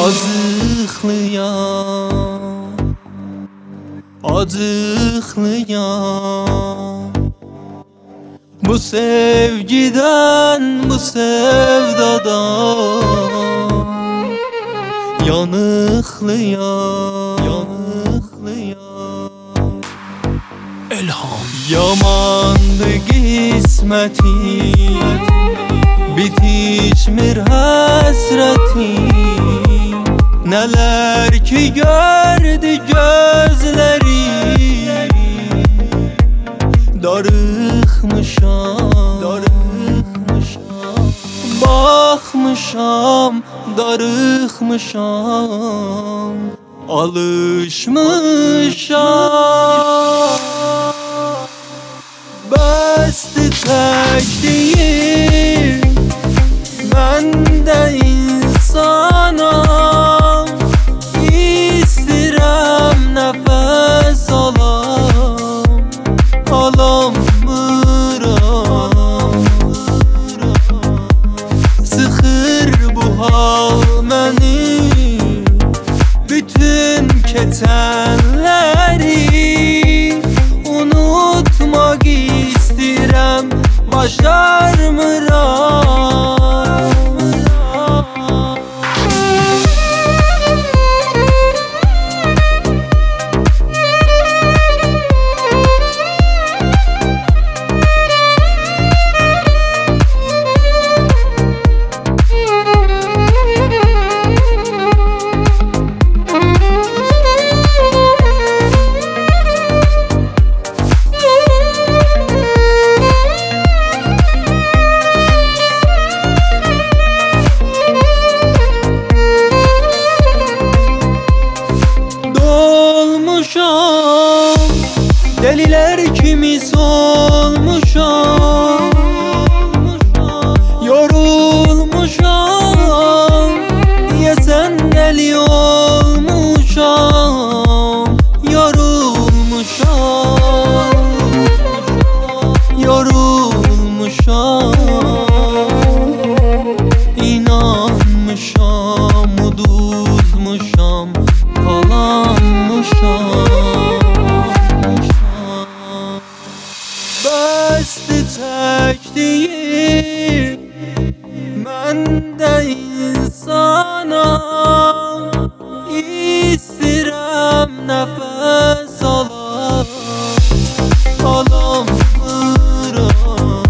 Acıklıyam, acıklıyam. Bu sevgiden, bu sevdadan yanıklıyam, yanıklıyam. Elham. Yamandı qismətim, bitişmir həsrətim. Nələr ki gördü gözlərim, darıxmışam, darıxmışam. Baxmışam, darıxmışam, alışmışam. Bəsdi çəkdiyim, mən də insanam. İstirəm nəfəs alam, alamıram. Sıxır bu hal məni, bütün keçənləri unutmaq istirəm, başarmıram. Deliler kimi solmuşam, yorulmuşam. Diyesen deli olmuşam, yorulmuşam, yorulmuşam. İnanmışam, uduzmuşam, kalanmışam. Bəsdi çəkdiyim, mən də insanam. İstirəm nəfəs alam, alamıram.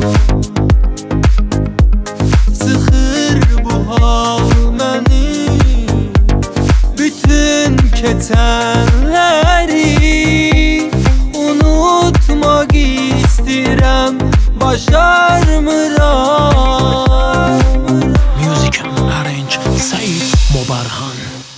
Sıxır bu hal məni, bütün keçənləri unutmaq istirəm, başarmıram. Music and arrange Said Mobarhan.